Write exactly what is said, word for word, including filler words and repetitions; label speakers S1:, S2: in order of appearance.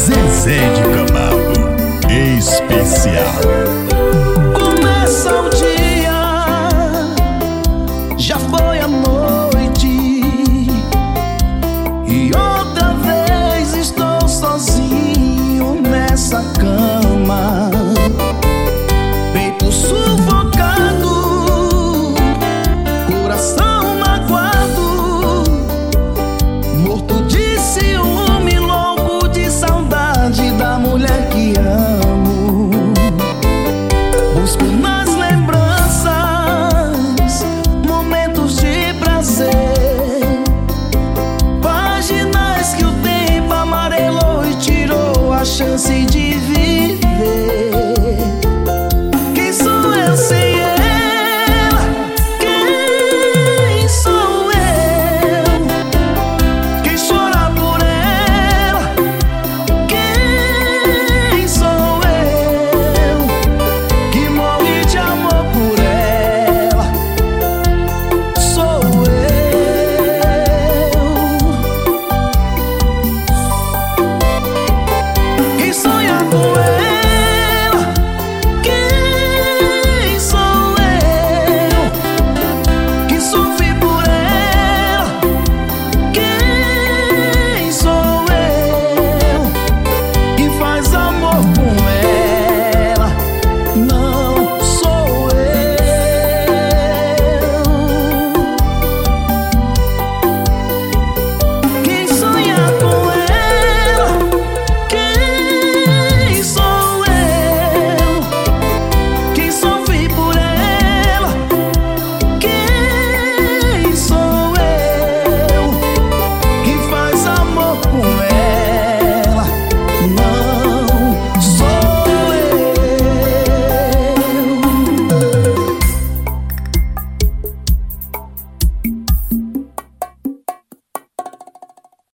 S1: Zezé de Camargo Especial.
S2: Começa o dia, já foi a noite, e outra vez estou sozinho nessa cama, peito sufocado, coração magoado, morto de ciúme, louco de saudade da mulher que amo. Busco nas lembranças momentos de prazer, páginas que o tempo amarelou e tirou a chance